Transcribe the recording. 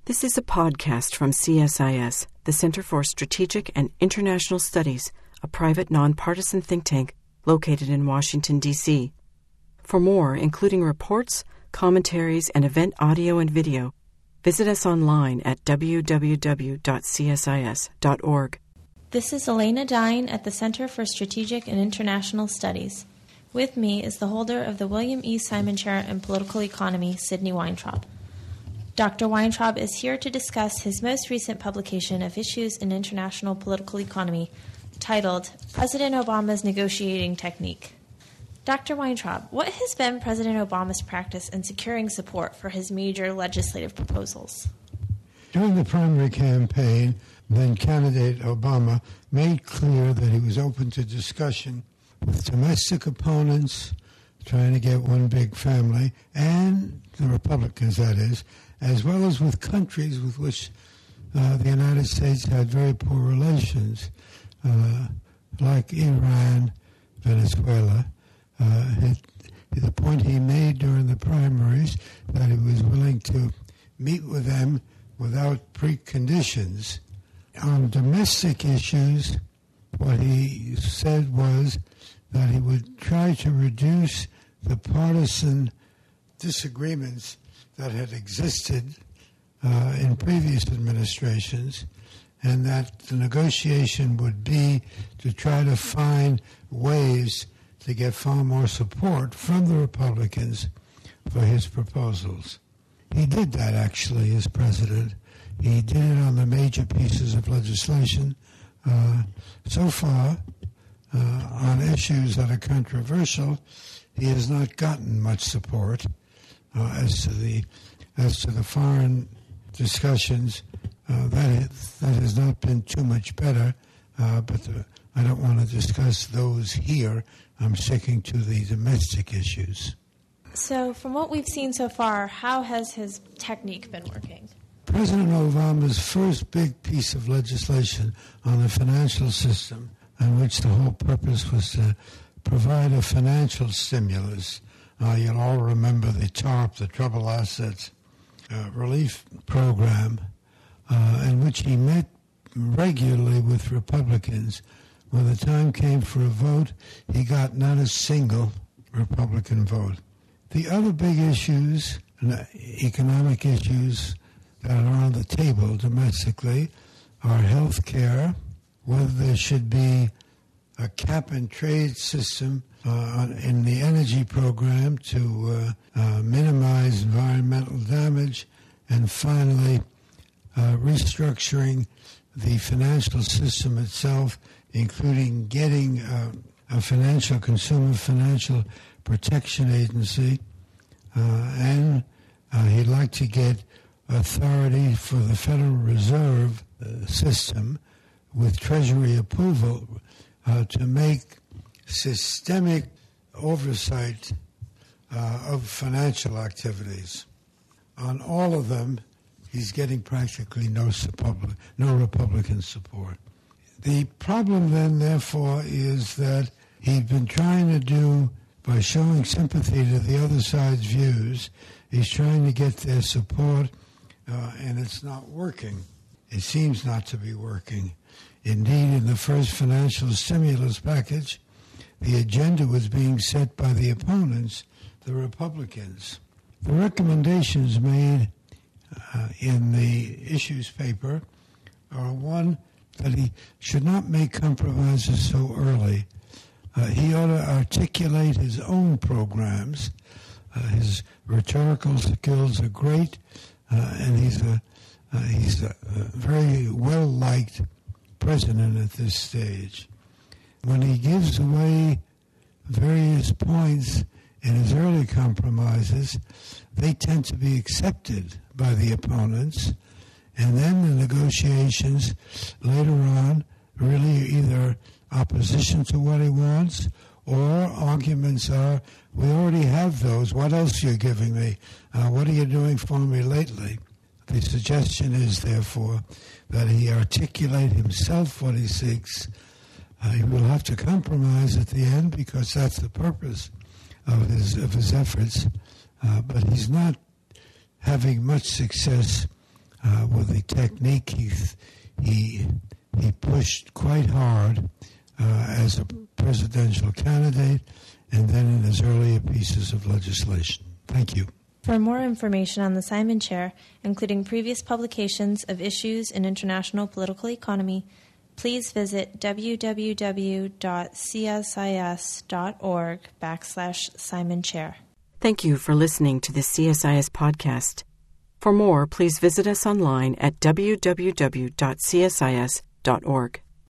This is a podcast from CSIS, the Center for Strategic and International Studies, a private nonpartisan think tank located in Washington, D.C. For more, including reports, commentaries, and event audio and video, visit us online at www.csis.org. This is Elena Dine at the Center for Strategic and International Studies. With me is the holder of the William E. Simon Chair in Political Economy, Sidney Weintraub. Dr. Weintraub is here to discuss his most recent publication of Issues in International Political Economy, titled President Obama's Negotiating Technique. Dr. Weintraub, what has been President Obama's practice in securing support for his major legislative proposals? During the primary campaign, then candidate Obama made clear that he was open to discussion with domestic opponents, trying to get one big family, and the Republicans, that is, as well as with countries with which the United States had very poor relations, like Iran, Venezuela. The point he made during the primaries that he was willing to meet with them without preconditions. On domestic issues, what he said was that he would try to reduce the partisan disagreements that had existed in previous administrations, and that the negotiation would be to try to find ways to get far more support from the Republicans for his proposals. He did that, actually, as president. He did it on the major pieces of legislation. So far, on issues that are controversial, he has not gotten much support. As to the foreign discussions, that has not been too much better, but I don't want to discuss those here. I'm sticking to the domestic issues. So, from what we've seen so far, how has his technique been working? President Obama's first big piece of legislation on the financial system, in which the whole purpose was to provide a financial stimulus. You'll all remember the TARP, the Troubled Assets Relief Program, in which he met regularly with Republicans. When the time came for a vote, he got not a single Republican vote. The other big issues, economic issues that are on the table domestically, are health care, whether there should be a cap-and-trade system in the energy program to minimize environmental damage, and finally restructuring the financial system itself, including getting a Consumer Financial Protection Agency, and he'd like to get authority for the Federal Reserve system with Treasury approval to make systemic oversight of financial activities. On all of them, he's getting practically no Republican support. The problem then, therefore, is that he'd been trying to do, by showing sympathy to the other side's views, he's trying to get their support, and it's not working. It seems not to be working. Indeed, in the first financial stimulus package, the agenda was being set by the opponents, the Republicans. The recommendations made in the issues paper are one, that he should not make compromises so early. He ought to articulate his own programs. His rhetorical skills are great, and he's a very well-liked president at this stage. When he gives away various points in his early compromises, they tend to be accepted by the opponents, and then the negotiations later on really either opposition to what he wants, or arguments are, we already have those, what else are you giving me? What are you doing for me lately? The suggestion is, therefore, that he articulate himself what he seeks. He will have to compromise at the end, because that's the purpose of his efforts. But he's not having much success with the technique he pushed quite hard as a presidential candidate and then in his earlier pieces of legislation. Thank you. For more information on the Simon Chair, including previous publications of issues in international political economy, please visit www.csis.org/Simon Chair. Thank you for listening to the CSIS podcast. For more, please visit us online at www.csis.org.